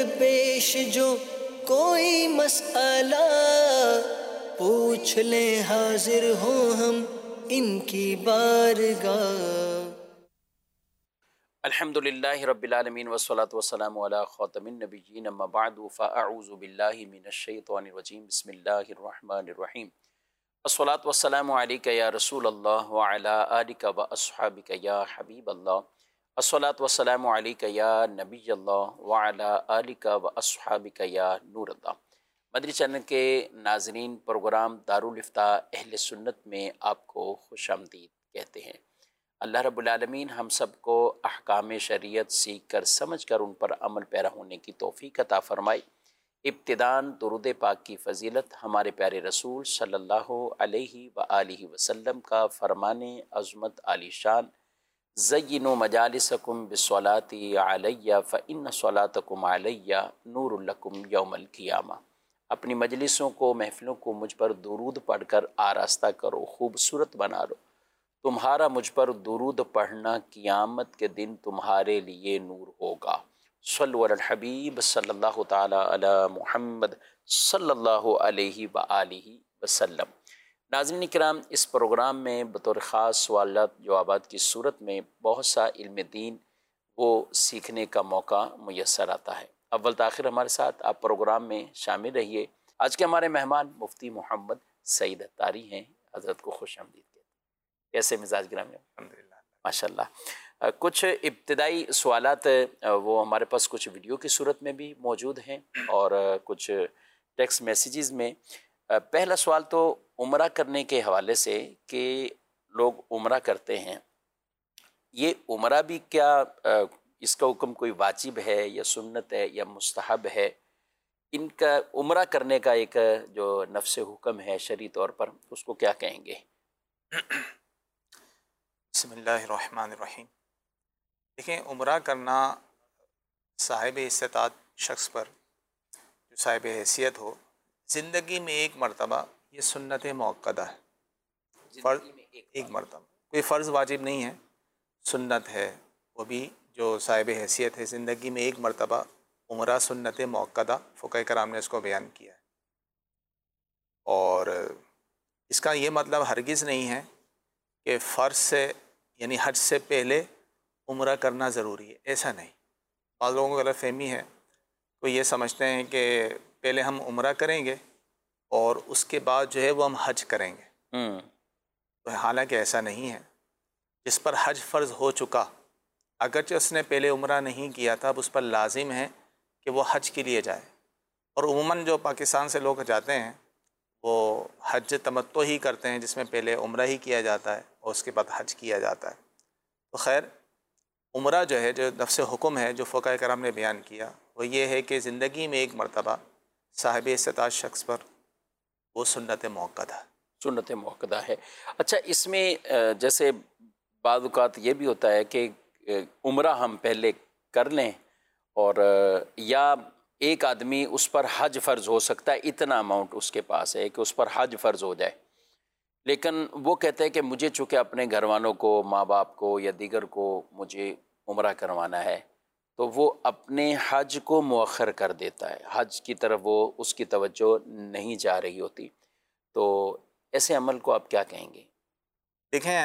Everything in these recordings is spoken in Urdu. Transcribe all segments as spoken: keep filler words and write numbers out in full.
پیش جو کوئی مسئلہ پوچھ لیں حاضر ہوں ہم ان کی بارگاہ۔ الحمد للہ رب العالمین والصلاة والسلام علی خاتم النبیین اما بعد فاعوذ باللہ من الشیطان الرجیم بسم اللہ الرحمن الرحیم الصلاة والسلام علیک یا رسول اللہ وعلی آلک واصحابک یا حبیب اللہ الصلاة والسلام علیک یا نبی اللہ وعلی آلک واصحابک یا نور اللہ۔ مدنی چینل کے ناظرین، پروگرام دارالافتاء اہل سنت میں آپ کو خوش آمدید کہتے ہیں۔ اللہ رب العالمین ہم سب کو احکام شریعت سیکھ کر سمجھ کر ان پر عمل پیرا ہونے کی توفیق عطا فرمائے۔ ابتداً درود پاک کی فضیلت ہمارے پیارے رسول صلی اللہ علیہ وآلہ وسلم کا فرمان عظمت عالی شان، زینوا مجالسکم بالصلاۃ علیہ فإن صلاتکم علیہ نور لکم یوم القیامہ۔ اپنی مجلسوں کو، محفلوں کو مجھ پر درود پڑھ کر آراستہ کرو، خوبصورت بنا لو۔ تمہارا مجھ پر درود پڑھنا قیامت کے دن تمہارے لیے نور ہوگا۔ صلو علی الحبیب صلی اللہ تعالی علی محمد صلی اللہ علیہ وآلہ وسلم۔ ناظرین کرام، اس پروگرام میں بطور خاص سوالات جوابات کی صورت میں بہت سا علم دین وہ سیکھنے کا موقع میسر آتا ہے۔ اول تاخیر ہمارے ساتھ آپ پروگرام میں شامل رہیے۔ آج کے ہمارے مہمان مفتی محمد سعید اتاری ہیں، حضرت کو خوش آمدید کہتے ہیں۔ کیسے مزاج گرامی؟ الحمدللہ ماشاء اللہ۔ کچھ ابتدائی سوالات وہ ہمارے پاس کچھ ویڈیو کی صورت میں بھی موجود ہیں اور کچھ ٹیکسٹ میسیجز میں۔ پہلا سوال تو عمرہ کرنے کے حوالے سے کہ لوگ عمرہ کرتے ہیں، یہ عمرہ بھی کیا اس کا حکم کوئی واجب ہے یا سنت ہے یا مستحب ہے؟ ان کا عمرہ کرنے کا ایک جو نفس حکم ہے شرعی طور پر، اس کو کیا کہیں گے؟ بسم اللہ الرحمن الرحیم۔ دیکھیں، عمرہ کرنا صاحب استطاعت شخص پر، جو صاحب حیثیت ہو، زندگی میں ایک مرتبہ یہ سنت موقدہ ہے، فرض ایک مرتبہ، کوئی فرض واجب نہیں ہے، سنت ہے، وہ بھی جو صاحب حیثیت ہے زندگی میں ایک مرتبہ عمرہ سنت موقدہ فقہ کرام نے اس کو بیان کیا ہے۔ اور اس کا یہ مطلب ہرگز نہیں ہے کہ فرض سے یعنی حج سے پہلے عمرہ کرنا ضروری ہے، ایسا نہیں۔ بعض لوگوں کو غلط فہمی ہے، کوئی یہ سمجھتے ہیں کہ پہلے ہم عمرہ کریں گے اور اس کے بعد جو ہے وہ ہم حج کریں گے، تو حالانکہ ایسا نہیں ہے۔ جس پر حج فرض ہو چکا، اگرچہ اس نے پہلے عمرہ نہیں کیا تھا، اب اس پر لازم ہے کہ وہ حج کے لیے جائے۔ اور عموماً جو پاکستان سے لوگ جاتے ہیں وہ حج تمتع ہی کرتے ہیں، جس میں پہلے عمرہ ہی کیا جاتا ہے اور اس کے بعد حج کیا جاتا ہے۔ تو خیر، عمرہ جو ہے، جو نفس حکم ہے جو فقہ کرام نے بیان کیا، وہ یہ ہے کہ زندگی میں ایک مرتبہ صاحب استطاعت شخص پر وہ سنت موقدہ ہے۔ سنت موقدہ ہے۔ اچھا، اس میں جیسے بعض اوقات یہ بھی ہوتا ہے کہ عمرہ ہم پہلے کر لیں اور یا ایک آدمی اس پر حج فرض ہو سکتا ہے، اتنا اماؤنٹ اس کے پاس ہے کہ اس پر حج فرض ہو جائے، لیکن وہ کہتے ہیں کہ مجھے چونکہ اپنے گھر والوں کو، ماں باپ کو یا دیگر کو مجھے عمرہ کروانا ہے، تو وہ اپنے حج کو مؤخر کر دیتا ہے، حج کی طرف وہ اس کی توجہ نہیں جا رہی ہوتی، تو ایسے عمل کو آپ کیا کہیں گے؟ دیکھیں،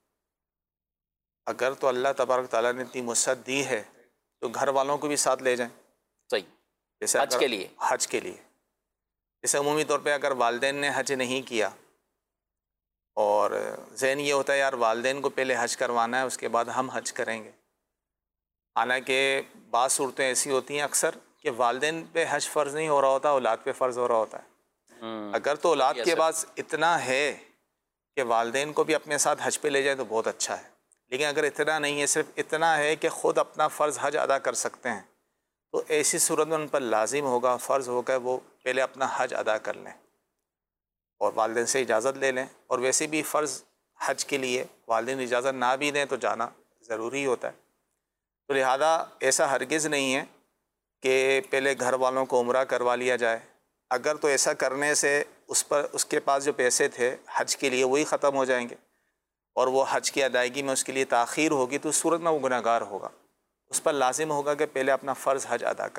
اگر تو اللہ تبارک تعالیٰ نے اتنی وسعت دی ہے تو گھر والوں کو بھی ساتھ لے جائیں۔ صحیح، جیسے حج کے لیے حج کے لیے جیسے عمومی طور پہ اگر والدین نے حج نہیں کیا اور ذہن یہ ہوتا ہے یار والدین کو پہلے حج کروانا ہے، اس کے بعد ہم حج کریں گے، حالانکہ بعض صورتیں ایسی ہوتی ہیں اکثر کہ والدین پہ حج فرض نہیں ہو رہا ہوتا، اولاد پہ فرض ہو رہا ہوتا ہے۔ اگر تو اولاد کے پاس اتنا ہے کہ والدین کو بھی اپنے ساتھ حج پہ لے جائیں تو بہت اچھا ہے، لیکن اگر اتنا نہیں ہے، صرف اتنا ہے کہ خود اپنا فرض حج ادا کر سکتے ہیں، تو ایسی صورت میں ان پر لازم ہوگا، فرض ہوگا وہ پہلے اپنا حج ادا کر لیں اور والدین سے اجازت لے لیں۔ اور ویسے بھی فرض حج کے لیے والدین اجازت نہ بھی دیں تو جانا ضروری ہوتا ہے، تو لہذا ایسا ہرگز نہیں ہے کہ پہلے گھر والوں کو عمرہ کروا لیا جائے۔ اگر تو ایسا کرنے سے اس پر اس کے پاس جو پیسے تھے حج کے لیے وہی ختم ہو جائیں گے اور وہ حج کی ادائیگی میں اس کے لیے تاخیر ہوگی، تو اس صورت میں وہ گناہگار ہوگا، اس پر لازم ہوگا کہ پہلے اپنا فرض حج ادا کرے۔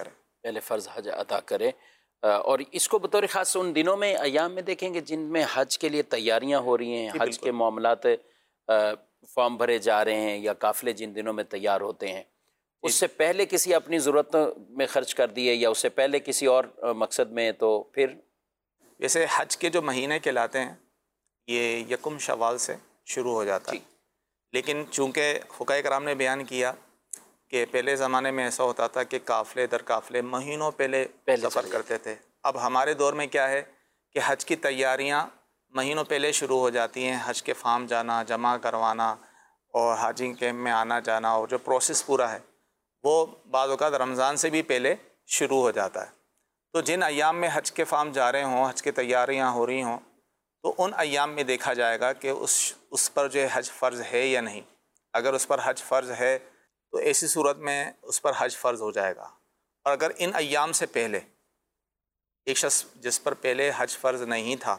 پہلے فرض حج ادا کرے. اور اس کو بطور خاص ان دنوں میں ایام میں دیکھیں گے جن میں حج کے لیے تیاریاں ہو رہی ہیں, حج کے معاملات فارم بھرے جا رہے ہیں یا قافلے جن دنوں میں تیار ہوتے ہیں, اس سے پہلے کسی اپنی ضرورت میں خرچ کر دیے یا اس سے پہلے کسی اور مقصد میں, تو پھر جیسے حج کے جو مہینے کہلاتے ہیں یہ یکم شوال سے شروع ہو جاتا ہے, لیکن چونکہ فقہاء کرام نے بیان کیا کہ پہلے زمانے میں ایسا ہوتا تھا کہ قافلے در قافلے مہینوں پہلے سفر کرتے تھے. اب ہمارے دور میں کیا ہے کہ حج کی تیاریاں مہینوں پہلے شروع ہو جاتی ہیں, حج کے فارم جانا, جمع کروانا اور حاجی کیمپ میں آنا جانا, اور جو پروسیس پورا ہے وہ بعض اوقات رمضان سے بھی پہلے شروع ہو جاتا ہے. تو جن ایام میں حج کے فارم جا رہے ہوں, حج کی تیاریاں ہو رہی ہوں, تو ان ایام میں دیکھا جائے گا کہ اس اس پر جو ہے حج فرض ہے یا نہیں. اگر اس پر حج فرض ہے تو ایسی صورت میں اس پر حج فرض ہو جائے گا. اور اگر ان ایام سے پہلے ایک شخص جس پر پہلے حج فرض نہیں تھا,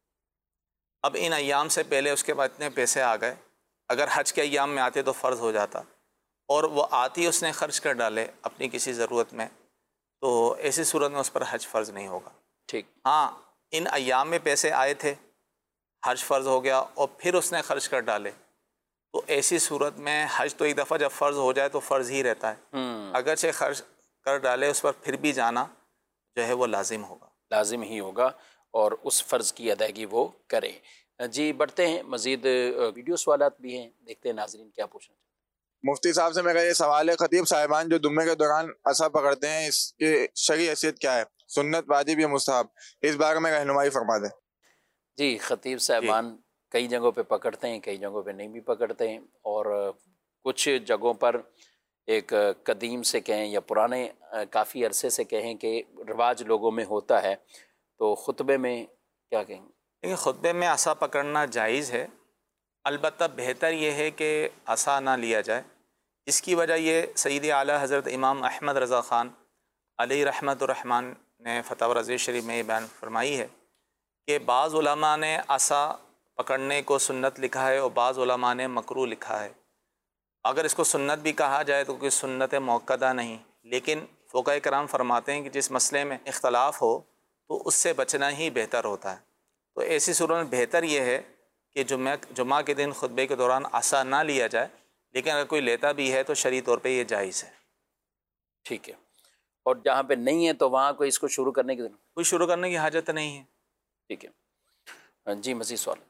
اب ان ایام سے پہلے اس کے بعد اتنے پیسے آ گئے, اگر حج کے ایام میں آتے تو فرض ہو جاتا, اور وہ آتی اس نے خرچ کر ڈالے اپنی کسی ضرورت میں, تو ایسی صورت میں اس پر حج فرض نہیں ہوگا. ٹھیک. ہاں ان ایام میں پیسے آئے تھے, حج فرض ہو گیا اور پھر اس نے خرچ کر ڈالے, تو ایسی صورت میں حج تو ایک دفعہ جب فرض ہو جائے تو فرض ہی رہتا ہے, اگرچہ خرچ کر ڈالے اس پر پھر بھی جانا جو ہے وہ لازم ہوگا, لازم ہی ہوگا, اور اس فرض کی ادائیگی وہ کرے. جی بڑھتے ہیں, مزید ویڈیو سوالات بھی ہیں, دیکھتے ہیں ناظرین کیا پوچھنا چاہتے ہیں. مفتی صاحب سے میرا یہ سوال ہے, خطیب صاحبان جو جمعے کے دوران عصا پکڑتے ہیں اس کی شرعی حیثیت کیا ہے, سنت, واجب یا مستحب, اس بارے میں رہنمائی فرما دیں. جی خطیب صاحبان کئی جگہوں پہ پکڑتے ہیں, کئی جگہوں پہ نہیں بھی پکڑتے ہیں, اور کچھ جگہوں پر ایک قدیم سے کہیں یا پرانے کافی عرصے سے کہیں کہ رواج لوگوں میں ہوتا ہے, تو خطبے میں کیا کہیں گے؟ لیکن خطبے میں عصا پکڑنا جائز ہے, البتہ بہتر یہ ہے کہ عصا نہ لیا جائے. اس کی وجہ یہ سید اعلیٰ حضرت امام احمد رضا خان علیہ رحمت الرحمن نے فتاوی رضویہ شریف میں یہ بیان فرمائی ہے کہ بعض علماء نے عصا پکڑنے کو سنت لکھا ہے اور بعض علماء نے مکروہ لکھا ہے. اگر اس کو سنت بھی کہا جائے تو کوئی سنت موقدہ نہیں, لیکن فقہاء کرام فرماتے ہیں کہ جس مسئلے میں اختلاف ہو تو اس سے بچنا ہی بہتر ہوتا ہے. تو ایسی صورت میں بہتر یہ ہے کہ جمعہ جمعہ کے دن خطبے کے دوران عصا نہ لیا جائے, لیکن اگر کوئی لیتا بھی ہے تو شرعی طور پہ یہ جائز ہے. ٹھیک ہے. اور جہاں پہ نہیں ہے تو وہاں کوئی اس کو شروع کرنے کی ضرورت کوئی شروع کرنے کی حاجت نہیں ہے. ٹھیک ہے. جی مزید سوال.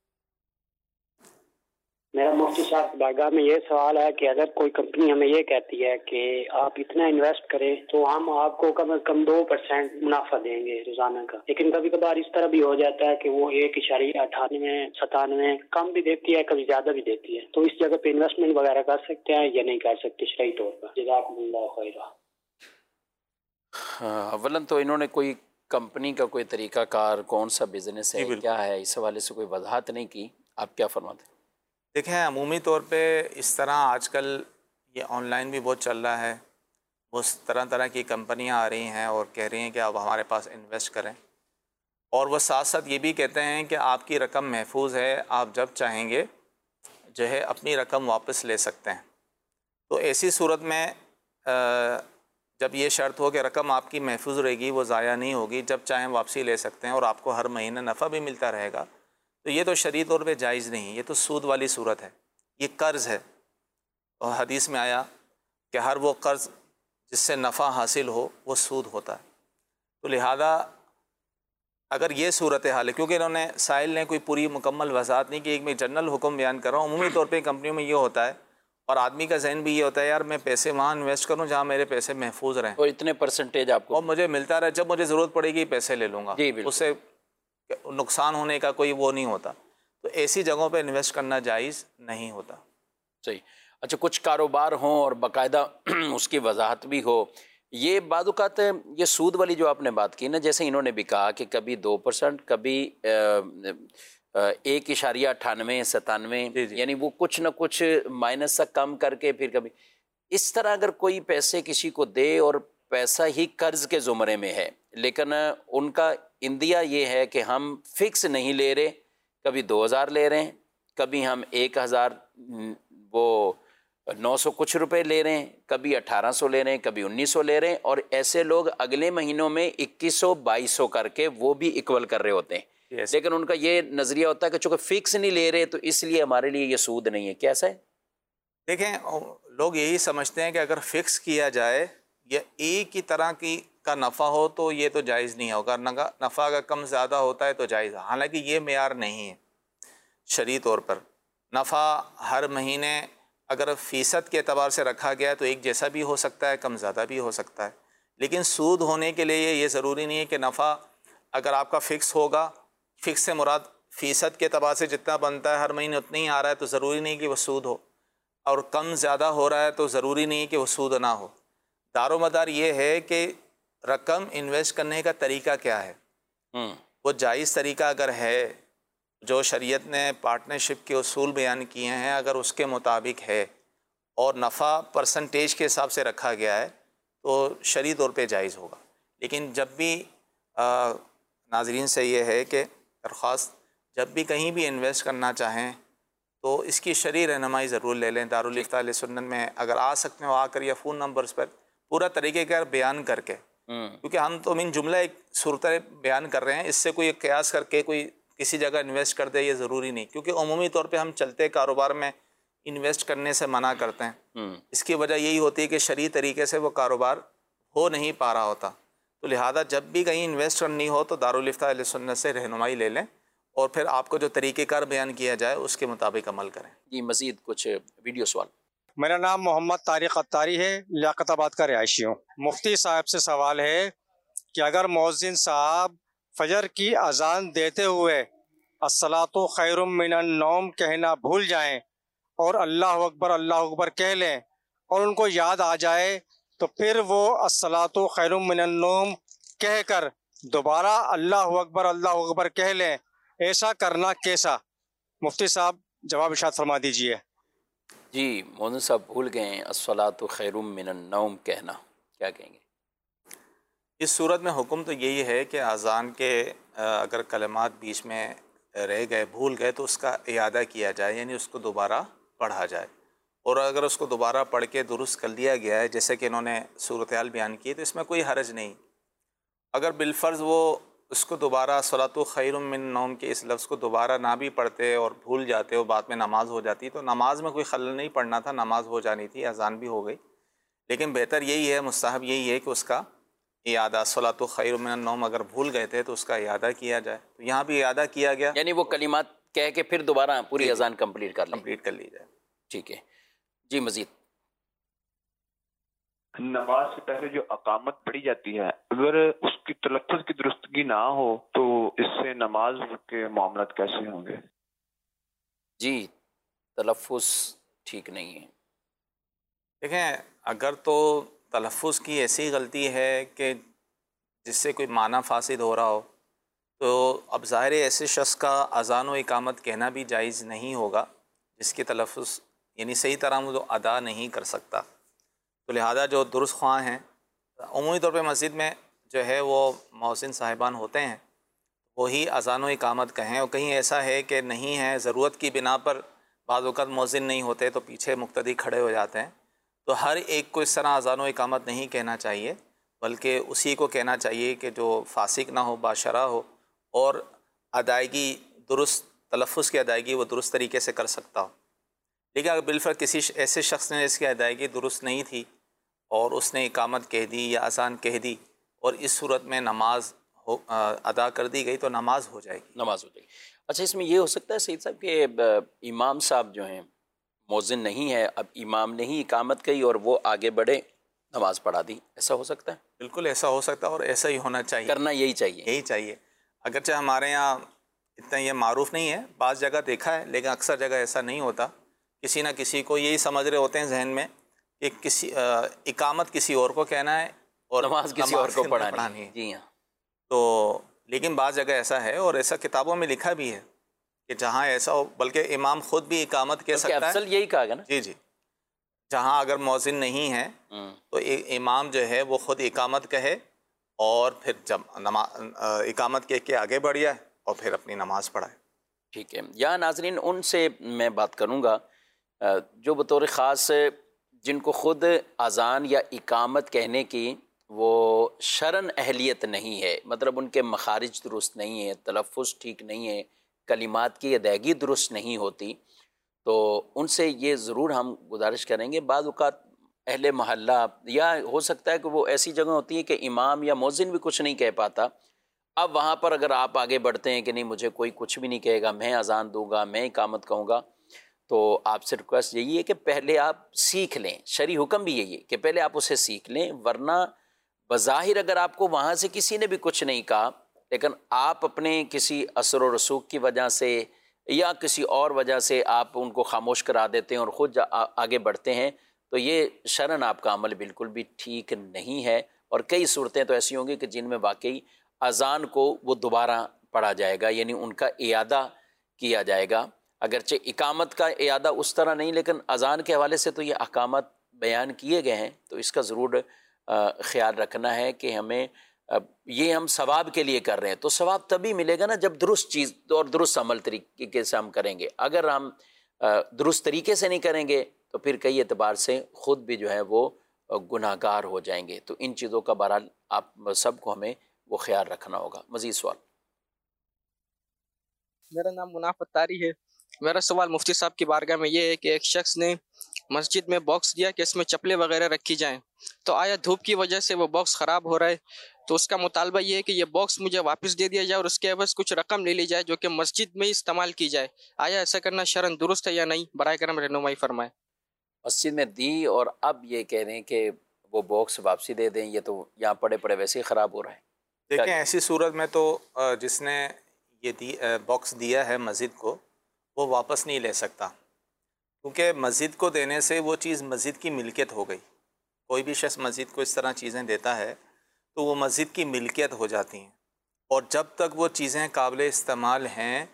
میرا مفتی صاحب کی بارگاہ میں یہ سوال ہے کہ اگر کوئی کمپنی ہمیں یہ کہتی ہے کہ آپ اتنا انویسٹ کریں تو ہم آپ کو کم از کم دو پرسینٹ منافع دیں گے روزانہ کا, لیکن کبھی کبھار اس طرح بھی ہو جاتا ہے کہ وہ ایک اشاریہ اٹھانوے ستانوے کم بھی دیتی ہے, کبھی زیادہ بھی دیتی ہے, تو اس جگہ پہ انویسٹمنٹ وغیرہ کر سکتے ہیں یا نہیں کر سکتے شرعی طور پر؟ جزاکم اللہ خیرا. اولاً تو انہوں نے کوئی کمپنی کا کوئی طریقہ کار, کون سا بزنس ہے, کیا ہے, اس حوالے سے کوئی وضاحت نہیں کی. آپ کیا فرماتے ہیں؟ دیکھیں عمومی طور پہ اس طرح آج کل یہ آن لائن بھی بہت چل رہا ہے, وہ طرح طرح کی کمپنیاں آ رہی ہیں اور کہہ رہی ہیں کہ آپ ہمارے پاس انویسٹ کریں, اور وہ ساتھ ساتھ یہ بھی کہتے ہیں کہ آپ کی رقم محفوظ ہے, آپ جب چاہیں گے جو ہے اپنی رقم واپس لے سکتے ہیں. تو ایسی صورت میں جب یہ شرط ہو کہ رقم آپ کی محفوظ رہے گی, وہ ضائع نہیں ہوگی, جب چاہیں واپسی لے سکتے ہیں اور آپ کو ہر مہینے نفع بھی ملتا رہے گا, تو یہ تو شرعی طور پہ جائز نہیں, یہ تو سود والی صورت ہے, یہ قرض ہے. اور حدیث میں آیا کہ ہر وہ قرض جس سے نفع حاصل ہو وہ سود ہوتا ہے. تو لہذا اگر یہ صورت حال ہے, کیونکہ انہوں نے سائل نے کوئی پوری مکمل وضاحت نہیں کی, ایک میں جنرل حکم بیان کر رہا ہوں. عمومی طور پہ کمپنیوں میں یہ ہوتا ہے, اور آدمی کا ذہن بھی یہ ہوتا ہے یار میں پیسے وہاں انویسٹ کروں جہاں میرے پیسے محفوظ رہیں, اور اتنے پرسنٹیج آپ کو اور مجھے ملتا رہے, جب مجھے ضرورت پڑے گی پیسے لے لوں گا, اس سے نقصان ہونے کا کوئی وہ نہیں ہوتا. تو ایسی جگہوں پہ انویسٹ کرنا جائز نہیں ہوتا. صحیح. اچھا, کچھ کاروبار ہوں اور باقاعدہ اس کی وضاحت بھی ہو, یہ بعض اوقات یہ سود والی جو آپ نے بات کی نا, جیسے انہوں نے بھی کہا کہ کبھی دو پرسنٹ, کبھی ایک اشاریہ اٹھانوے ستانوے, یعنی وہ کچھ نہ کچھ مائنس سے کم کر کے پھر کبھی اس طرح اگر کوئی پیسے کسی کو دے اور پیسہ ہی قرض کے زمرے میں ہے, لیکن ان کا اندیا یہ ہے کہ ہم فکس نہیں لے رہے, کبھی دو ہزار لے رہے ہیں, کبھی ہم ایک ہزار وہ نو سو کچھ روپے لے رہے ہیں، کبھی اٹھارہ سو لے رہے ہیں، کبھی انیس سو لے رہے ہیں، اور ایسے لوگ اگلے مہینوں میں اکیس سو بائیس سو کر کے وہ بھی اکول کر رہے ہوتے ہیں. yes. لیکن ان کا یہ نظریہ ہوتا ہے کہ چونکہ فکس نہیں لے رہے تو اس لیے ہمارے لیے یہ سود نہیں ہے. کیسا ہے؟ دیکھیں لوگ یہی سمجھتے ہیں کہ اگر فکس کیا جائے یا ایک ہی طرح کی کا نفع ہو تو یہ تو جائز نہیں ہوگا، نفع اگر کم زیادہ ہوتا ہے تو جائز ہے. حالانکہ یہ معیار نہیں ہے شرعی طور پر. نفع ہر مہینے اگر فیصد کے اعتبار سے رکھا گیا ہے تو ایک جیسا بھی ہو سکتا ہے، کم زیادہ بھی ہو سکتا ہے. لیکن سود ہونے کے لیے یہ ضروری نہیں ہے کہ نفع اگر آپ کا فکس ہوگا، فکس سے مراد فیصد کے اعتبار سے جتنا بنتا ہے ہر مہینے اتنا ہی آ رہا ہے تو ضروری نہیں کہ وہ سود ہو، اور کم زیادہ ہو رہا ہے تو ضروری نہیں کہ وہ سود نہ ہو. دار و مدار یہ ہے کہ رقم انویسٹ کرنے کا طریقہ کیا ہے. وہ جائز طریقہ اگر ہے جو شریعت نے پارٹنرشپ کے اصول بیان کیے ہیں اگر اس کے مطابق ہے اور نفع پرسنٹیج کے حساب سے رکھا گیا ہے تو شرعی طور پہ جائز ہوگا. لیکن جب بھی آ, ناظرین سے یہ ہے کہ درخواست جب بھی کہیں بھی انویسٹ کرنا چاہیں تو اس کی شرعی رہنمائی ضرور لے لیں. دارالفتاء اہل سنت میں اگر آ سکتے ہو آ کر یا فون نمبرز پر پورا طریقہ کار بیان کر کے، کیونکہ ہم تو من جملہ ایک صورت بیان کر رہے ہیں، اس سے کوئی ایک قیاس کر کے کوئی کسی جگہ انویسٹ کر دے یہ ضروری نہیں، کیونکہ عمومی طور پہ ہم چلتے کاروبار میں انویسٹ کرنے سے منع کرتے ہیں. اس کی وجہ یہی ہوتی ہے کہ شرعی طریقے سے وہ کاروبار ہو نہیں پا رہا ہوتا. تو لہٰذا جب بھی کہیں انویسٹ کرنی ہو تو دارالفتاء اہل سنت سے رہنمائی لے لیں اور پھر آپ کو جو طریقہ کار بیان کیا جائے اس کے مطابق عمل کریں. جی مزید کچھ ویڈیو سوال. میرا نام محمد طارق اتاری ہے، لیاقت آباد کا رہائشی ہوں. مفتی صاحب سے سوال ہے کہ اگر مؤذن صاحب فجر کی اذان دیتے ہوئے الصلاۃ خیر من النوم کہنا بھول جائیں اور اللہ اکبر اللہ اکبر کہہ لیں اور ان کو یاد آ جائے تو پھر وہ الصلاۃ خیر من النوم کہہ کر دوبارہ اللہ اکبر اللہ اکبر کہہ لیں، ایسا کرنا کیسا؟ مفتی صاحب جواب ارشاد فرما دیجئے. جی مؤذن صاحب بھول گئے ہیں الصلاۃ خیر من النوم کہنا، کیا کہیں گے؟ اس صورت میں حکم تو یہی ہے کہ اذان کے اگر کلمات بیچ میں رہ گئے بھول گئے تو اس کا اعادہ کیا جائے، یعنی اس کو دوبارہ پڑھا جائے. اور اگر اس کو دوبارہ پڑھ کے درست کر لیا گیا ہے جیسے کہ انہوں نے صورتحال بیان کی تو اس میں کوئی حرج نہیں. اگر بالفرض وہ اس کو دوبارہ صلاۃ خیر من النوم کے اس لفظ کو دوبارہ نہ بھی پڑھتے اور بھول جاتے اور بعد میں نماز ہو جاتی تو نماز میں کوئی خلل نہیں پڑنا تھا، نماز ہو جانی تھی، اذان بھی ہو گئی. لیکن بہتر یہی ہے، مستحب یہی ہے کہ اس کا اعادہ صلاۃ خیر من النوم اگر بھول گئے تھے تو اس کا اعادہ کیا جائے. تو یہاں بھی اعادہ کیا گیا، یعنی وہ کلمات کہہ کے پھر دوبارہ پوری اذان کمپلیٹ کر لیں، کمپلیٹ کر لی جائے. ٹھیک ہے جی. مزید نماز سے پہلے جو اقامت پڑھی جاتی ہے اگر اس کی تلفظ کی درستگی نہ ہو تو اس سے نماز کے معاملات کیسے ہوں گے؟ جی تلفظ ٹھیک نہیں ہے. دیکھیں اگر تو تلفظ کی ایسی غلطی ہے کہ جس سے کوئی معنی فاسد ہو رہا ہو تو اب ظاہر ایسے شخص کا اذان و اقامت کہنا بھی جائز نہیں ہوگا جس کی تلفظ یعنی صحیح طرح وہ ادا نہیں کر سکتا. تو لہذا جو درست خواہ ہیں عمومی طور پہ مسجد میں جو ہے وہ مؤذن صاحبان ہوتے ہیں وہی اذان و اقامت کہیں، اور کہیں ایسا ہے کہ نہیں ہے ضرورت کی بنا پر بعض اوقات مؤذن نہیں ہوتے تو پیچھے مقتدی کھڑے ہو جاتے ہیں، تو ہر ایک کو اس طرح اذان و اقامت نہیں کہنا چاہیے بلکہ اسی کو کہنا چاہیے کہ جو فاسق نہ ہو، باشرع ہو اور ادائیگی درست تلفظ کی ادائیگی وہ درست طریقے سے کر سکتا ہو. لیکن اگر بالفرض کسی ایسے شخص نے اس کی ادائیگی درست نہیں تھی اور اس نے اقامت کہہ دی یا اذان کہہ دی اور اس صورت میں نماز ہو ادا کر دی گئی تو نماز ہو جائے گی نماز ہو جائے گی. اچھا اس میں یہ ہو سکتا ہے سید صاحب کہ امام صاحب جو ہیں مؤذن نہیں ہے، اب امام نے ہی اقامت کہی اور وہ آگے بڑھے نماز پڑھا دی، ایسا ہو سکتا ہے؟ بالکل ایسا ہو سکتا ہے اور ایسا ہی ہونا چاہیے، کرنا یہی چاہیے یہی چاہیے. اگرچہ ہمارے یہاں اتنا یہ معروف نہیں ہے، بعض جگہ دیکھا ہے لیکن اکثر جگہ ایسا نہیں ہوتا. کسی نہ کسی کو یہی سمجھ رہے ہوتے ہیں ذہن میں کہ کسی اقامت کسی اور کو کہنا ہے اور نماز کسی اور کو پڑھانی ہے. جی ہاں. تو لیکن بعض جگہ ایسا ہے اور ایسا کتابوں میں لکھا بھی ہے کہ جہاں ایسا ہو بلکہ امام خود بھی اقامت کہہ سکتا ہے. افضل یہی کہا گیا نا. جی جی جہاں اگر مؤذن نہیں ہے تو امام جو ہے وہ خود اقامت کہے اور پھر جب نماز اقامت کہہ کے آگے بڑھ جائے اور پھر اپنی نماز پڑھائے. ٹھیک ہے. یا ناظرین ان سے میں بات کروں گا جو بطور خاص جن کو خود اذان یا اقامت کہنے کی وہ شرعن اہلیت نہیں ہے، مطلب ان کے مخارج درست نہیں ہے، تلفظ ٹھیک نہیں ہے، کلمات کی ادائیگی درست نہیں ہوتی، تو ان سے یہ ضرور ہم گزارش کریں گے۔ بعض اوقات اہل محلہ یا ہو سکتا ہے کہ وہ ایسی جگہ ہوتی ہے کہ امام یا مؤذن بھی کچھ نہیں کہہ پاتا، اب وہاں پر اگر آپ آگے بڑھتے ہیں کہ نہیں مجھے کوئی کچھ بھی نہیں کہے گا، میں اذان دوں گا، میں اقامت کہوں گا، تو آپ سے ریکویسٹ یہی ہے کہ پہلے آپ سیکھ لیں، شرعی حکم بھی یہی ہے کہ پہلے آپ اسے سیکھ لیں، ورنہ بظاہر اگر آپ کو وہاں سے کسی نے بھی کچھ نہیں کہا لیکن آپ اپنے کسی اثر و رسوخ کی وجہ سے یا کسی اور وجہ سے آپ ان کو خاموش کرا دیتے ہیں اور خود آگے بڑھتے ہیں، تو یہ شرعن آپ کا عمل بالکل بھی ٹھیک نہیں ہے۔ اور کئی صورتیں تو ایسی ہوں گی کہ جن میں واقعی اذان کو وہ دوبارہ پڑھا جائے گا، یعنی ان کا اعادہ کیا جائے گا، اگرچہ اقامت کا اعادہ اس طرح نہیں، لیکن اذان کے حوالے سے تو یہ احکامات بیان کیے گئے ہیں، تو اس کا ضرور خیال رکھنا ہے کہ ہمیں یہ ہم ثواب کے لیے کر رہے ہیں، تو ثواب تبھی ملے گا نا جب درست چیز اور درست عمل طریقے سے ہم کریں گے۔ اگر ہم درست طریقے سے نہیں کریں گے تو پھر کئی اعتبار سے خود بھی جو ہے وہ گناہ گار ہو جائیں گے، تو ان چیزوں کا بہرحال آپ سب کو ہمیں وہ خیال رکھنا ہوگا۔ مزید سوال؟ میرا نام مناف اتاری ہے۔ میرا سوال مفتی صاحب کی بارگاہ میں یہ ہے کہ ایک شخص نے مسجد میں باکس دیا کہ اس میں چپلیں وغیرہ رکھی جائیں، تو آیا دھوپ کی وجہ سے وہ باکس خراب ہو رہا ہے، تو اس کا مطالبہ یہ ہے کہ یہ باکس مجھے واپس دے دیا جائے اور اس کے عوض کچھ رقم لے لی جائے جو کہ مسجد میں استعمال کی جائے، آیا ایسا کرنا شرعاً درست ہے یا نہیں؟ برائے کرم رہنمائی فرمائیں۔ مسجد میں دی اور اب یہ کہہ رہے ہیں کہ وہ باکس واپسی دے دیں، یہ تو یہاں پڑے پڑے ویسے ہی خراب ہو رہا ہے۔ دیکھیں ایسی صورت میں تو جس نے یہ دی باکس دیا ہے مسجد کو وہ واپس نہیں لے سکتا، کیونکہ مسجد کو دینے سے وہ چیز مسجد کی ملکیت ہو گئی۔ کوئی بھی شخص مسجد کو اس طرح چیزیں دیتا ہے تو وہ مسجد کی ملکیت ہو جاتی ہیں، اور جب تک وہ چیزیں قابل استعمال ہیں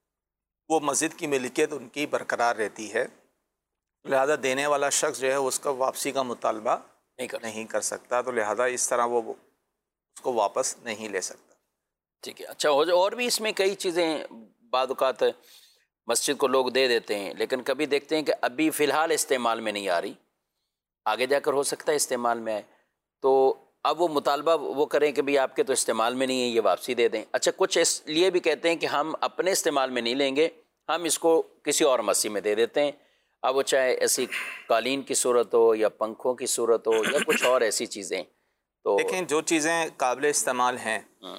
وہ مسجد کی ملکیت ان کی برقرار رہتی ہے، لہذا دینے والا شخص جو ہے اس کا واپسی کا مطالبہ نہیں کر نہیں کر سکتا، تو لہذا اس طرح وہ اس کو واپس نہیں لے سکتا۔ ٹھیک ہے، اچھا اور بھی اس میں کئی چیزیں بعض اوقات مسجد کو لوگ دے دیتے ہیں لیکن کبھی دیکھتے ہیں کہ ابھی فی الحال استعمال میں نہیں آ رہی، آگے جا کر ہو سکتا ہے استعمال میں آئے، تو اب وہ مطالبہ وہ کریں کہ بھئی آپ کے تو استعمال میں نہیں ہے، یہ واپسی دے دیں۔ اچھا کچھ اس لیے بھی کہتے ہیں کہ ہم اپنے استعمال میں نہیں لیں گے، ہم اس کو کسی اور مسجد میں دے دیتے ہیں، اب وہ چاہے ایسی قالین کی صورت ہو یا پنکھوں کی صورت ہو یا کچھ اور ایسی چیزیں۔ تو دیکھیں جو چیزیں قابل استعمال ہیں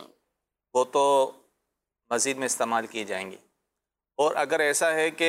وہ تو مسجد میں استعمال کی جائیں گی، اور اگر ایسا ہے کہ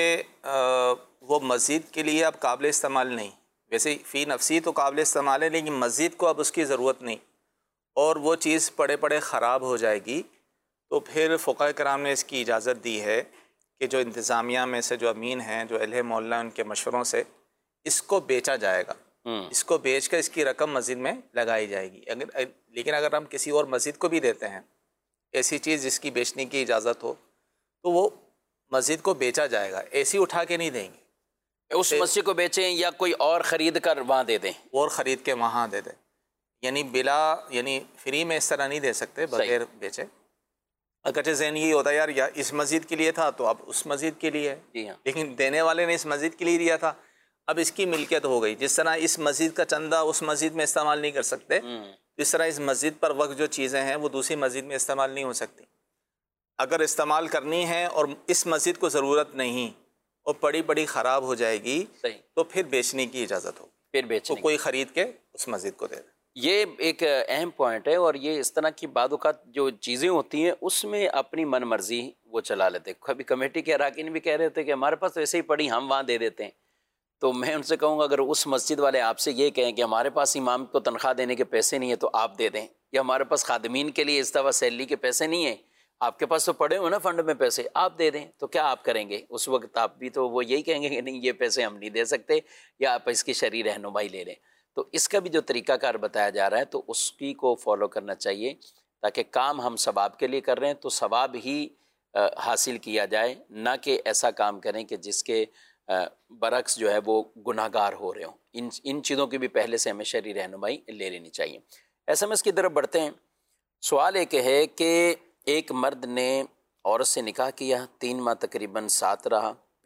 وہ مسجد کے لیے اب قابل استعمال نہیں، ویسے فی نفسی تو قابل استعمال ہے لیکن مسجد کو اب اس کی ضرورت نہیں، اور وہ چیز پڑے پڑے خراب ہو جائے گی، تو پھر فقہاء کرام نے اس کی اجازت دی ہے کہ جو انتظامیہ میں سے جو امین ہیں، جو اہل محلہ ان کے مشوروں سے اس کو بیچا جائے گا، اس کو بیچ کر اس کی رقم مسجد میں لگائی جائے گی۔ اگر لیکن اگر ہم کسی اور مسجد کو بھی دیتے ہیں ایسی چیز جس کی بیچنے کی اجازت ہو تو وہ مسجد کو بیچا جائے گا، ایسی اٹھا کے نہیں دیں گے، اس مسجد کو بیچیں یا کوئی اور خرید کر وہاں دے دیں، اور خرید کے وہاں دے دیں، یعنی بلا یعنی فری میں اس طرح نہیں دے سکتے بغیر بیچے۔ اگرچہ ذہن یہ ہوتا ہے یار یا اس مسجد کے لیے تھا تو اب اس مسجد کے لیے ہے، لیکن دینے والے نے اس مسجد کے لیے دیا تھا، اب اس کی ملکیت ہو گئی۔ جس طرح اس مسجد کا چندہ اس مسجد میں استعمال نہیں کر سکتے، اس طرح اس مسجد پر وقت جو چیزیں ہیں وہ دوسری مسجد میں استعمال نہیں ہو سکتی۔ اگر استعمال کرنی ہے اور اس مسجد کو ضرورت نہیں اور پڑی پڑی خراب ہو جائے گی تو پھر بیچنے کی اجازت ہو، پھر بیچنے تو کوئی خرید کے اس مسجد کو دے دے۔ یہ ایک اہم پوائنٹ ہے، اور یہ اس طرح کی بعض اوقات جو چیزیں ہوتی ہیں اس میں اپنی من مرضی وہ چلا لیتے۔ کبھی کمیٹی کے اراکین بھی کہہ رہے تھے کہ ہمارے پاس ویسے ہی پڑی ہم وہاں دے دیتے ہیں، تو میں ان سے کہوں گا اگر اس مسجد والے آپ سے یہ کہیں کہ ہمارے پاس امام کو تنخواہ دینے کے پیسے نہیں ہیں تو آپ دے دیں، یا ہمارے پاس خادمین کے لیے اس دفعہ سیلری کے پیسے نہیں ہیں، آپ کے پاس تو پڑے ہوئے نا فنڈ میں پیسے، آپ دے دیں، تو کیا آپ کریں گے؟ اس وقت آپ بھی تو وہ یہی کہیں گے کہ نہیں یہ پیسے ہم نہیں دے سکتے، یا آپ اس کی شرعی رہنمائی لے لیں۔ تو اس کا بھی جو طریقہ کار بتایا جا رہا ہے تو اس کی کو فالو کرنا چاہیے، تاکہ کام ہم ثواب کے لیے کر رہے ہیں تو ثواب ہی حاصل کیا جائے، نہ کہ ایسا کام کریں کہ جس کے برعکس جو ہے وہ گناہ گار ہو رہے ہوں۔ ان ان چیزوں کی بھی پہلے سے ہمیں شرعی رہنمائی لے لینی چاہیے۔ ایس ایم ایس کی طرف بڑھتے ہیں۔ سوال ایک ہے کہ ایک مرد نے عورت سے نکاح کیا، تین ماہ تقریباً ساتھ رہا،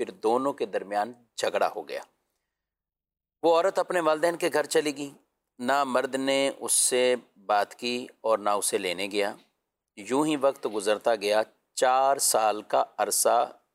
پھر دونوں کے درمیان جھگڑا ہو گیا۔ وہ عورت اپنے والدین کے گھر چلی گئی، نہ مرد نے اس سے بات کی اور نہ اسے لینے گیا۔ یوں ہی وقت گزرتا گیا، چار سال کا عرصہ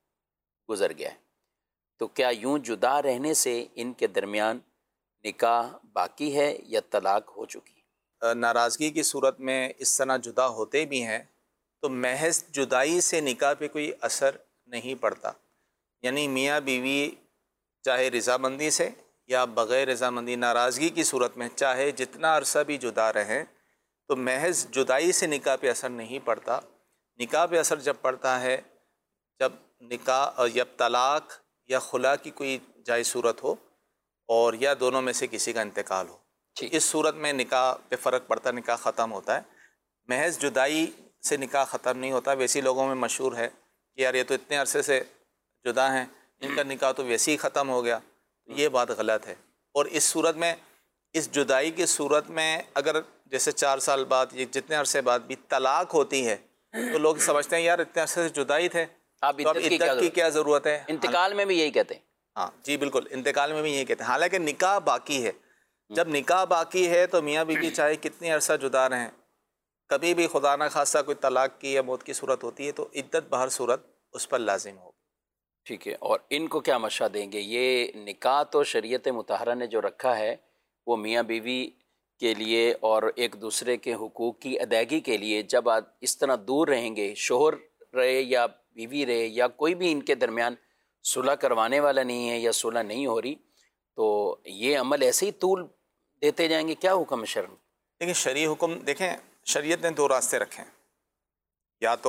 گزر گیا۔ تو کیا یوں جدا رہنے سے ان کے درمیان نکاح باقی ہے یا طلاق ہو چکی ہے؟ ناراضگی کی صورت میں اس طرح جدا ہوتے بھی ہیں تو محض جدائی سے نکاح پہ کوئی اثر نہیں پڑتا، یعنی میاں بیوی چاہے رضامندی سے یا بغیر رضامندی ناراضگی کی صورت میں چاہے جتنا عرصہ بھی جدا رہیں تو محض جدائی سے نکاح پہ اثر نہیں پڑتا۔ نکاح پہ اثر جب پڑتا ہے جب نکاح جب طلاق یا خلا کی کوئی جائز صورت ہو اور یا دونوں میں سے کسی کا انتقال ہو، اس صورت میں نکاح پہ فرق پڑتا، نکاح ختم ہوتا ہے۔ محض جدائی سے نکاح ختم نہیں ہوتا۔ ویسی لوگوں میں مشہور ہے کہ یار یہ تو اتنے عرصے سے جدا ہیں، ان کا نکاح تو ویسے ہی ختم ہو گیا، یہ بات غلط ہے۔ اور اس صورت میں، اس جدائی کی صورت میں اگر جیسے چار سال بعد یا جتنے عرصے بعد بھی طلاق ہوتی ہے تو لوگ سمجھتے ہیں یار اتنے عرصے سے جدائی تھے، اب تو اب عدت کی کیا ضرورت ہے؟ انتقال میں بھی یہی کہتے ہیں۔ ہاں جی بالکل، انتقال میں بھی یہی کہتے ہیں، حالانکہ نکاح باقی ہے۔ جب نکاح باقی ہے تو میاں بیوی چاہے کتنی عرصہ جدا رہیں، کبھی بھی خدا نہ خواستہ کوئی طلاق کی یا موت کی صورت ہوتی ہے تو عدت بہر صورت اس پر لازم ہوگی۔ ٹھیک ہے، اور ان کو کیا مشورہ دیں گے؟ یہ نکاح تو شریعت مطہرہ نے جو رکھا ہے وہ میاں بیوی کے لیے اور ایک دوسرے کے حقوق کی ادائیگی کے لیے، جب آپ اس طرح دور رہیں گے، شوہر رہے یا بیوی رہے یا کوئی بھی ان کے درمیان صلح کروانے والا نہیں ہے یا صلح نہیں ہو رہی، تو یہ عمل ایسے ہی طول دیتے جائیں گے؟ کیا حکم ہے شرع میں؟ دیکھیں شرعی حکم، دیکھیں شریعت نے دو راستے رکھے ہیں، یا تو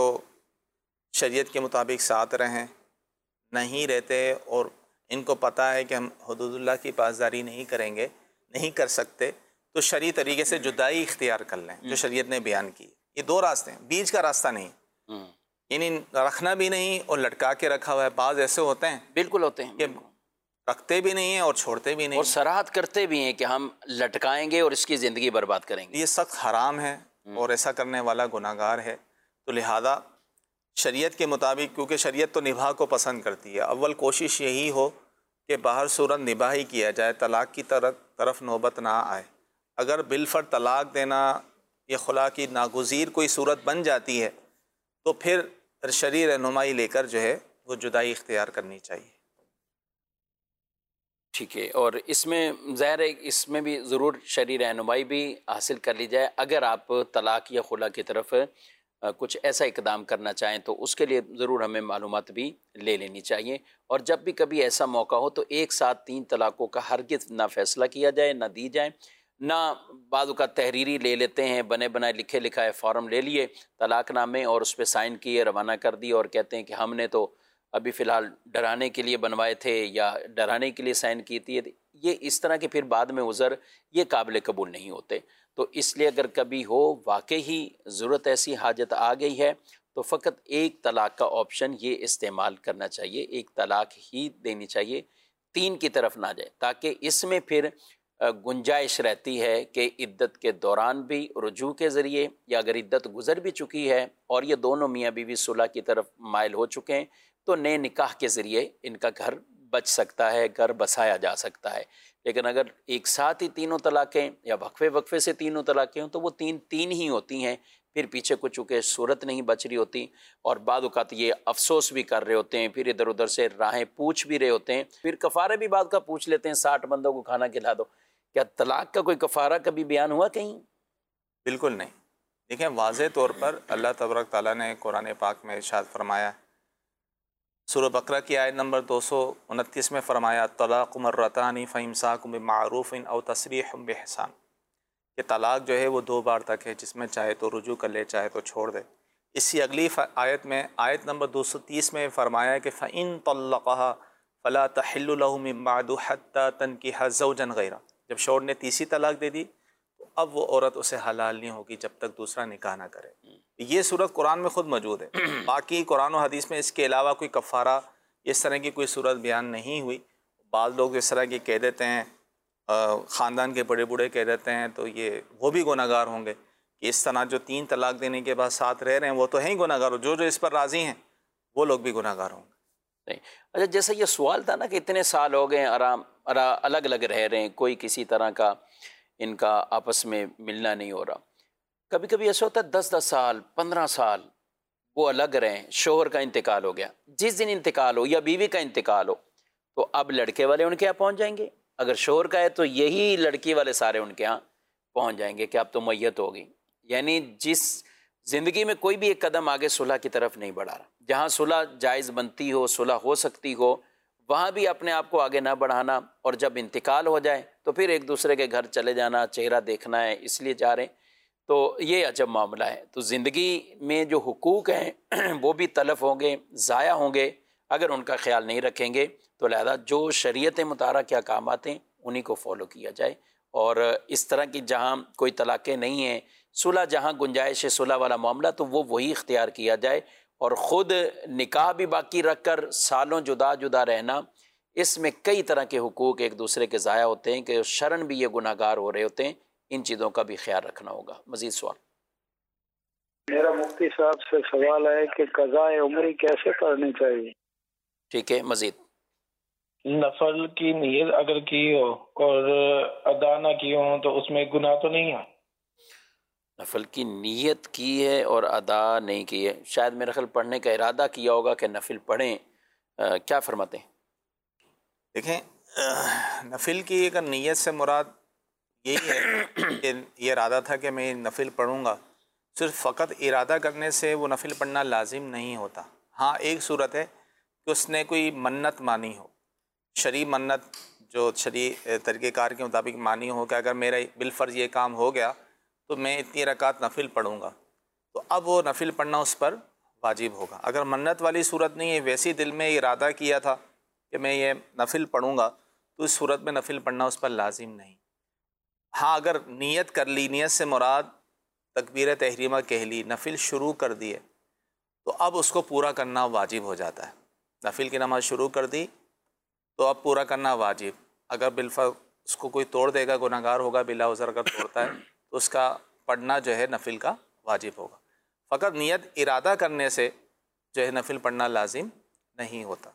شریعت کے مطابق ساتھ رہیں، نہیں رہتے اور ان کو پتہ ہے کہ ہم حدود اللہ کی پاسداری نہیں کریں گے، نہیں کر سکتے، تو شرعی طریقے سے جدائی اختیار کر لیں جو شریعت نے بیان کی۔ یہ دو راستے ہیں، بیچ کا راستہ نہیں، یعنی رکھنا بھی نہیں اور لٹکا کے رکھا ہوا ہے۔ بعض ایسے ہوتے ہیں بالکل ہوتے ہیں کہ رکھتے بھی نہیں ہیں اور چھوڑتے بھی نہیں، اور صراحت کرتے بھی ہیں کہ ہم لٹکائیں گے اور اس کی زندگی برباد کریں گے۔ یہ سخت حرام ہے اور ایسا کرنے والا گناہ گار ہے۔ تو لہذا شریعت کے مطابق، کیونکہ شریعت تو نباہ کو پسند کرتی ہے، اول کوشش یہی ہو کہ باہر صورت نباہ ہی کیا جائے، طلاق کی طرف طرف نوبت نہ آئے۔ اگر بالفرض طلاق دینا یا خلا کی ناگزیر کوئی صورت بن جاتی ہے تو پھر شرعی رہنمائی لے کر جو ہے وہ جدائی اختیار کرنی چاہیے۔ ٹھیک ہے، اور اس میں ظاہر ہے اس میں بھی ضرور شرعی رہنمائی بھی حاصل کر لی جائے۔ اگر آپ طلاق یا خلا کی طرف کچھ ایسا اقدام کرنا چاہیں تو اس کے لیے ضرور ہمیں معلومات بھی لے لینی چاہیے، اور جب بھی کبھی ایسا موقع ہو تو ایک ساتھ تین طلاقوں کا ہرگز نہ فیصلہ کیا جائے، نہ دی جائیں، نہ بعض اوقات تحریری لے لیتے ہیں، بنے بنائے لکھے لکھائے فارم لے لیے طلاق نامے اور اس پہ سائن کیے، روانہ کر دی اور کہتے ہیں کہ ہم نے تو ابھی فی الحال ڈرانے کے لیے بنوائے تھے یا ڈرانے کے لیے سائن کی تھی۔ یہ اس طرح کے پھر بعد میں عذر یہ قابل قبول نہیں ہوتے۔ تو اس لیے اگر کبھی ہو واقعی ہی ضرورت ایسی حاجت آ گئی ہے تو فقط ایک طلاق کا آپشن یہ استعمال کرنا چاہیے، ایک طلاق ہی دینی چاہیے، تین کی طرف نہ جائے، تاکہ اس میں پھر گنجائش رہتی ہے کہ عدت کے دوران بھی رجوع کے ذریعے، یا اگر عدت گزر بھی چکی ہے اور یہ دونوں میاں بیوی صلح کی طرف مائل ہو چکے ہیں تو نئے نکاح کے ذریعے ان کا گھر بچ سکتا ہے، گھر بسایا جا سکتا ہے۔ لیکن اگر ایک ساتھ ہی تینوں طلاقیں یا وقفے وقفے سے تینوں طلاقیں ہوں تو وہ تین تین ہی ہوتی ہیں، پھر پیچھے کو چونکہ صورت نہیں بچ رہی ہوتی، اور بعض اوقات یہ افسوس بھی کر رہے ہوتے ہیں، پھر ادھر ادھر سے راہیں پوچھ بھی رہے ہوتے ہیں، پھر کفارے بھی بعض کا پوچھ لیتے ہیں، ساٹھ بندوں کو کھانا کھلا دو۔ کیا طلاق کا کوئی کفارہ کبھی بیان ہوا کہیں؟ بالکل نہیں۔ دیکھیں واضح طور پر اللہ تبارک تعالیٰ نے قرآن پاک میں ارشاد فرمایا، سورہ بقرہ کی آیت نمبر دو سو انتیس میں فرمایا، طلاق مرتان فامساک بمعروف او تسریح بإحسان، کہ طلاق جو ہے وہ دو بار تک ہے، جس میں چاہے تو رجوع کر لے، چاہے تو چھوڑ دے۔ اسی اگلی آیت میں آیت نمبر دو سو تیس میں فرمایا کہ فإن طلقها فلا تحل له من بعد حتى تنكح زوجا غیرہ، جب شوہر نے تیسری طلاق دے دی تو اب وہ عورت اسے حلال نہیں ہوگی جب تک دوسرا نکاح نہ کرے۔ یہ صورت قرآن میں خود موجود ہے، باقی قرآن و حدیث میں اس کے علاوہ کوئی کفارہ اس طرح کی کوئی صورت بیان نہیں ہوئی۔ بعض لوگ اس طرح کی کہہ دیتے ہیں، خاندان کے بڑے بوڑھے کہہ دیتے ہیں، تو یہ وہ بھی گناہ گار ہوں گے کہ اس طرح جو تین طلاق دینے کے بعد ساتھ رہ رہے ہیں وہ تو ہیں ہی گناہ گار، جو جو اس پر راضی ہیں وہ لوگ بھی گناہ گار ہوں گے۔ نہیں اچھا، جیسا یہ سوال تھا نا کہ اتنے سال ہو گئے آرام الگ الگ رہ رہے ہیں، کوئی کسی طرح کا ان کا آپس میں ملنا نہیں ہو رہا، کبھی کبھی ایسا ہوتا ہے دس دس سال پندرہ سال وہ الگ رہیں، شوہر کا انتقال ہو گیا، جس دن انتقال ہو یا بیوی کا انتقال ہو تو اب لڑکے والے ان کے یہاں پہنچ جائیں گے، اگر شوہر کا ہے تو یہی لڑکی والے سارے ان کے یہاں پہنچ جائیں گے کہ اب تو میت ہوگی. یعنی جس زندگی میں کوئی بھی ایک قدم آگے صلح کی طرف نہیں بڑھا رہا، جہاں صلح جائز بنتی ہو، صلح ہو سکتی ہو، وہاں بھی اپنے آپ کو آگے نہ بڑھانا، اور جب انتقال ہو جائے تو پھر ایک دوسرے کے گھر چلے جانا، چہرہ دیکھنا ہے اس لیے جا رہے ہیں، تو یہ عجب معاملہ ہے. تو زندگی میں جو حقوق ہیں وہ بھی تلف ہوں گے، ضائع ہوں گے اگر ان کا خیال نہیں رکھیں گے. تو لہذا جو شریعت مطالعہ کے احکامات ہیں انہی کو فالو کیا جائے، اور اس طرح کی جہاں کوئی طلاقیں نہیں ہیں، صلح جہاں گنجائش ہے صلح والا معاملہ، تو وہ وہی اختیار کیا جائے. اور خود نکاح بھی باقی رکھ کر سالوں جدا جدا رہنا، اس میں کئی طرح کے حقوق ایک دوسرے کے ضائع ہوتے ہیں کہ شرعاً بھی یہ گناہ گار ہو رہے ہوتے ہیں. ان چیزوں کا بھی خیال رکھنا ہوگا. مزید سوال. میرا مفتی صاحب سے سوال ہے کہ قضاء عمری کیسے کرنی چاہیے؟ ٹھیک ہے، مزید. نفل کی نیت اگر کی ہو اور ادا نہ کی ہو تو اس میں گناہ تو نہیں ہے؟ نفل کی نیت کی ہے اور ادا نہیں کی ہے، شاید میرا خیال پڑھنے کا ارادہ کیا ہوگا کہ نفل پڑھیں. آ, کیا فرماتے ہیں؟ دیکھیں، نفل کی اگر نیت سے مراد یہی ہے کہ یہ ارادہ تھا کہ میں نفل پڑھوں گا، صرف فقط ارادہ کرنے سے وہ نفل پڑھنا لازم نہیں ہوتا. ہاں ایک صورت ہے کہ اس نے کوئی منت مانی ہو، شرعی منت جو شرعی طریقہ کار کے مطابق مانی ہو کہ اگر میرا بالفرض یہ کام ہو گیا تو میں اتنی رکعت نفل پڑھوں گا، تو اب وہ نفل پڑھنا اس پر واجب ہوگا. اگر منت والی صورت نہیں ہے، ویسی دل میں ارادہ کیا تھا کہ میں یہ نفل پڑھوں گا، تو اس صورت میں نفل پڑھنا اس پر لازم نہیں. ہاں اگر نیت کر لی، نیت سے مراد تکبیر تحریمہ کہہ لی، نفل شروع کر دیے، تو اب اس کو پورا کرنا واجب ہو جاتا ہے. نفل کی نماز شروع کر دی تو اب پورا کرنا واجب. اگر بالفرض اس کو کوئی توڑ دے گا، گناہ گار ہوگا بلا عذر اگر توڑتا ہے، تو اس کا پڑھنا جو ہے نفل کا واجب ہوگا. فقط نیت ارادہ کرنے سے جو ہے نفل پڑھنا لازم نہیں ہوتا.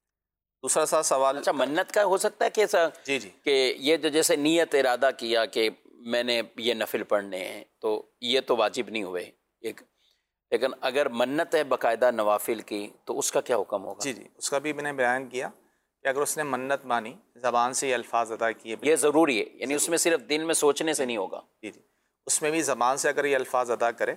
دوسرا سا سوال. اچھا، منت کا ہو سکتا ہے کہ ایسا جی جی کہ یہ جو جیسے نیت ارادہ کیا کہ میں نے یہ نفل پڑھنے ہیں تو یہ تو واجب نہیں ہوئے ایک، لیکن اگر منت ہے باقاعدہ نوافل کی تو اس کا کیا حکم ہوگا؟ جی جی اس کا بھی میں نے بیان کیا کہ اگر اس نے منت مانی، زبان سے یہ الفاظ ادا کیے، یہ ضروری ہے، یعنی اس میں صرف دل میں سوچنے سے نہیں ہوگا. جی جی اس میں بھی زبان سے اگر یہ الفاظ ادا کرے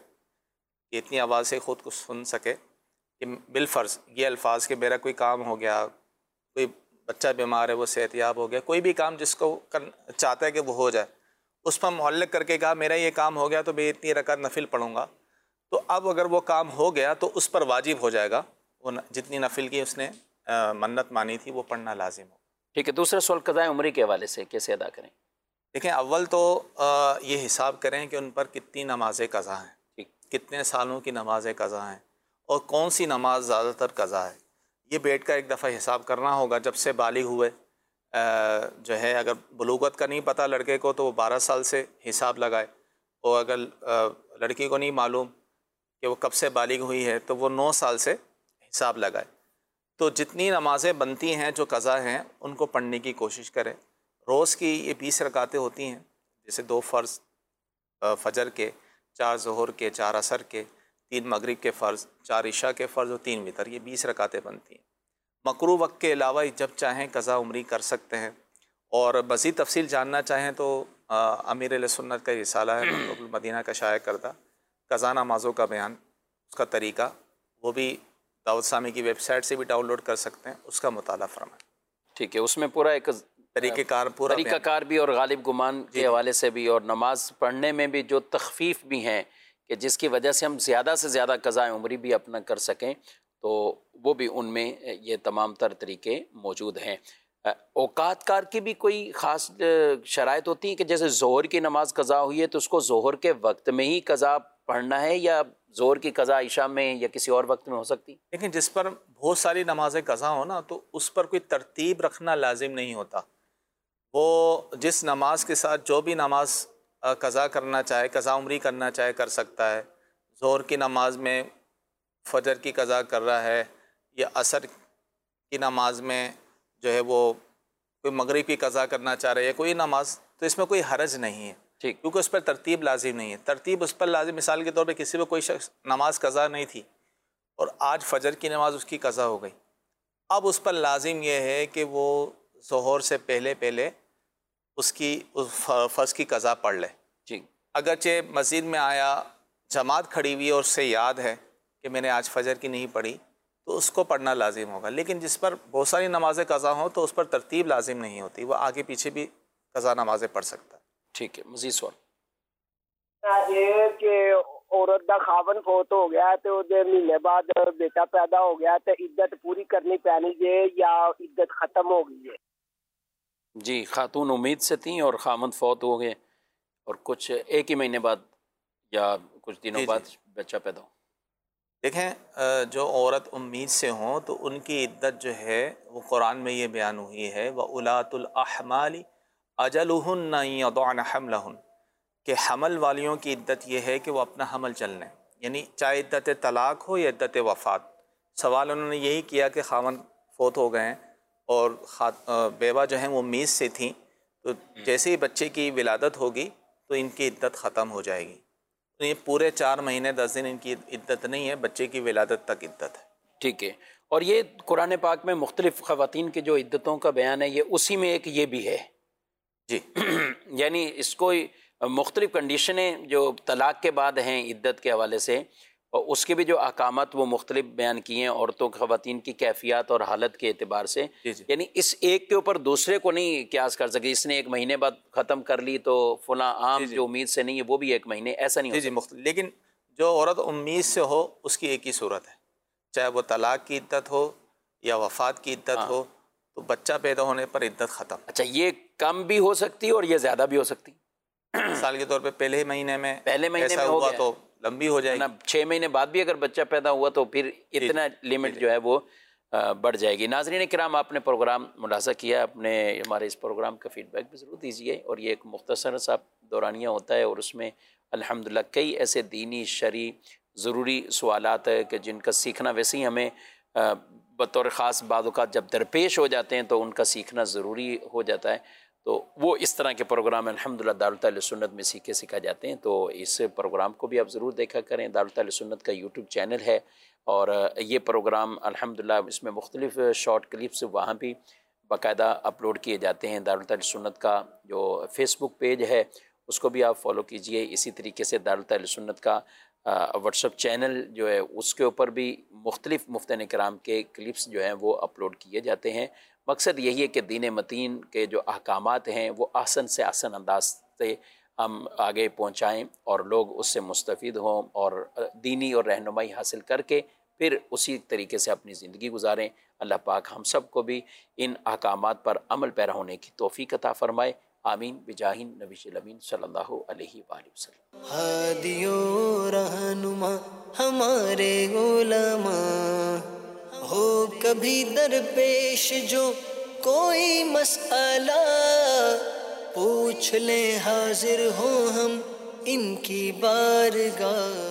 کہ اتنی آواز سے خود کو سن سکے کہ بالفرض یہ الفاظ کہ میرا کوئی کام ہو گیا، کوئی بچہ بیمار ہے وہ صحت یاب ہو گیا، کوئی بھی کام جس کو چاہتا ہے کہ وہ ہو جائے، اس پر معلق کر کے کہا میرا یہ کام ہو گیا تو میں اتنی رکعت نفل پڑھوں گا، تو اب اگر وہ کام ہو گیا تو اس پر واجب ہو جائے گا، وہ جتنی نفل کی اس نے منت مانی تھی وہ پڑھنا لازم ہو. ٹھیک ہے. دوسرا سوال قضاء عمری کے حوالے سے کیسے ادا کریں؟ دیکھیں، اول تو یہ حساب کریں کہ ان پر کتنی نمازیں قضا ہیں، کتنے سالوں کی نمازیں قضا ہیں، اور کون سی نماز زیادہ تر قضا ہے. یہ بیٹھ کر ایک دفعہ حساب کرنا ہوگا. جب سے بالغ ہوئے جو ہے، اگر بلوغت کا نہیں پتہ لڑکے کو تو وہ بارہ سال سے حساب لگائے، اور اگر لڑکی کو نہیں معلوم کہ وہ کب سے بالغ ہوئی ہے تو وہ نو سال سے حساب لگائے. تو جتنی نمازیں بنتی ہیں جو قضا ہیں ان کو پڑھنے کی کوشش کرے. روز کی یہ بیس رکعتیں ہوتی ہیں، جیسے دو فرض فجر کے، چار ظہر کے، چار عصر کے، تین مغرب کے فرض، چار عشاء کے فرض اور تین وتر، یہ بیس رکعتیں بنتی ہیں. مکروہ وقت کے علاوہ جب چاہیں قضا عمری کر سکتے ہیں. اور مزید تفصیل جاننا چاہیں تو امیر اہل سنت کا رسالہ ہے مطلب المدینہ کا شائع کردہ قضا نمازوں کا بیان، اس کا طریقہ، وہ بھی دعوت اسلامی کی ویب سائٹ سے بھی ڈاؤن لوڈ کر سکتے ہیں، اس کا مطالعہ فرمائیں. ٹھیک ہے. اس میں پورا ایک طریقہ کار پورا طریقہ کار بھی اور غالب گمان کے حوالے سے بھی، اور نماز پڑھنے میں بھی جو تخفیف بھی ہیں کہ جس کی وجہ سے ہم زیادہ سے زیادہ قضاء عمری بھی اپنا کر سکیں، تو وہ بھی ان میں یہ تمام تر طریقے موجود ہیں. اوقات کار کی بھی کوئی خاص شرائط ہوتی ہیں کہ جیسے ظہر کی نماز قضا ہوئی ہے تو اس کو ظہر کے وقت میں ہی قضا پڑھنا ہے، یا ظہر کی قضا عشاء میں یا کسی اور وقت میں ہو سکتی؟ لیکن جس پر بہت ساری نمازیں قضا ہو نا تو اس پر کوئی ترتیب رکھنا لازم نہیں ہوتا. وہ جس نماز کے ساتھ جو بھی نماز قضا کرنا چاہے، قضا عمری کرنا چاہے کر سکتا ہے. ظہر کی نماز میں فجر کی قضا کر رہا ہے یا عصر کی نماز میں جو ہے وہ کوئی مغرب کی قضا کرنا چاہ رہے ہے کوئی نماز، تو اس میں کوئی حرج نہیں ہے، ٹھیک، کیونکہ اس پر ترتیب لازم نہیں ہے۔ ترتیب اس پر لازم، مثال کے طور پہ کسی پہ کوئی شخص نماز قضا نہیں تھی اور آج فجر کی نماز اس کی قضا ہو گئی، اب اس پر لازم یہ ہے کہ وہ ظہر سے پہلے پہلے اس کی فرض کی قضا پڑھ لے۔ ٹھیک، اگرچہ مسجد میں آیا، جماعت کھڑی ہوئی اور اس سے یاد ہے کہ میں نے آج فجر کی نہیں پڑھی، تو اس کو پڑھنا لازم ہوگا۔ لیکن جس پر بہت ساری نمازیں قضا ہوں تو اس پر ترتیب لازم نہیں ہوتی، وہ آگے پیچھے بھی قضا نمازیں پڑھ سکتا ہے۔ ٹھیک ہے، مزید سوال۔ یہ کہ عورت دا خاون فوت ہو گیا تو دے مہینے بعد بیٹا پیدا ہو گیا تو عدت پوری کرنی پینی ہے یا عدت ختم ہو گئی ہے؟ جی، خاتون امید سے تھیں اور خامند فوت ہو گئے اور کچھ ایک ہی مہینے بعد یا کچھ دنوں جی بعد جی بچہ پیدا ہو۔ دیکھیں، جو عورت امید سے ہوں تو ان کی عدت جو ہے وہ قرآن میں یہ بیان ہوئی ہے، وَأُولَاتُ الْأَحْمَالِ أَجَلُهُنَّ أَن يَضَعْنَ حَمْلَهُنَّ، کہ حمل والیوں کی عدت یہ ہے کہ وہ اپنا حمل چل لیں، یعنی چاہے عدت طلاق ہو یا عدت وفات۔ سوال انہوں نے یہی کیا کہ خاوند فوت ہو گئے ہیں اور بیوہ جو ہیں وہ امید سے تھیں، تو جیسے ہی بچے کی ولادت ہوگی تو ان کی عدت ختم ہو جائے گی، تو یہ پورے چار مہینے دس دن ان کی عدت نہیں ہے، بچے کی ولادت تک عدت ہے۔ ٹھیک ہے، اور یہ قرآن پاک میں مختلف خواتین کے جو عدتوں کا بیان ہے، یہ اسی میں ایک یہ بھی ہے جی یعنی اس کو مختلف کنڈیشنیں جو طلاق کے بعد ہیں عدت کے حوالے سے، اور اس کے بھی جو احکامات وہ مختلف بیان کیے ہیں عورتوں خواتین کی کیفیات اور حالت کے اعتبار سے، جی جی یعنی اس ایک کے اوپر دوسرے کو نہیں قیاس کر سکتے، اس نے ایک مہینے بعد ختم کر لی تو فلاں عام جی جی جو امید سے نہیں ہے وہ بھی ایک مہینے، ایسا نہیں جی ہو جی سکتا۔ مختلف، لیکن جو عورت امید سے ہو اس کی ایک ہی صورت ہے، چاہے وہ طلاق کی عدت ہو یا وفات کی عدت ہاں۔ ہو، تو بچہ پیدا ہونے پر عدت ختم۔ اچھا، یہ کم بھی ہو سکتی ہے اور یہ زیادہ بھی ہو سکتی؟ مثال کے طور پہ پہلے مہینے میں پہلے مہینے ایسا میں ہو ہوا گیا تو لمبی ہو جائے گی، چھ مہینے بعد بھی اگر بچہ پیدا ہوا تو پھر اتنا لمٹ جو ہے وہ بڑھ جائے گی۔ ناظرین کرام، آپ نے پروگرام ملاحظہ کیا، اپنے ہمارے اس پروگرام کا فیڈ بیک بھی ضرور دیجیے، اور یہ ایک مختصر سا دورانیہ ہوتا ہے اور اس میں الحمدللہ کئی ایسے دینی شرعی ضروری سوالات ہے کہ جن کا سیکھنا ویسے ہی ہمیں بطور خاص بعض اوقات جب درپیش ہو جاتے ہیں تو ان کا سیکھنا ضروری ہو جاتا ہے، تو وہ اس طرح کے پروگرام الحمدللہ دارالتعلیم سنت میں سیکھے سکھا جاتے ہیں۔ تو اس پروگرام کو بھی آپ ضرور دیکھا کریں، دارالتعلیم سنت کا یوٹیوب چینل ہے، اور یہ پروگرام الحمدللہ اس میں مختلف شارٹ کلپس وہاں بھی باقاعدہ اپلوڈ کیے جاتے ہیں۔ دارالتعلیم سنت کا جو فیس بک پیج ہے اس کو بھی آپ فالو کیجئے، اسی طریقے سے دارالتعلیم سنت کا واٹس ایپ چینل جو ہے اس کے اوپر بھی مختلف مفتین کرام کے کلپس جو ہیں وہ اپلوڈ کیے جاتے ہیں۔ مقصد یہی ہے کہ دین متین کے جو احکامات ہیں وہ آسن سے آسن انداز سے ہم آگے پہنچائیں اور لوگ اس سے مستفید ہوں اور دینی اور رہنمائی حاصل کر کے پھر اسی طریقے سے اپنی زندگی گزاریں۔ اللہ پاک ہم سب کو بھی ان احکامات پر عمل پیرا ہونے کی توفیق عطا فرمائے، آمین بجاہ نبی الامین صلی اللہ علیہ وآلہ وسلم۔ ہادی و رہنما ہمارے علماء، ہو کبھی درپیش جو کوئی مسئلہ، پوچھ لیں حاضر ہوں ہم ان کی بارگاہ۔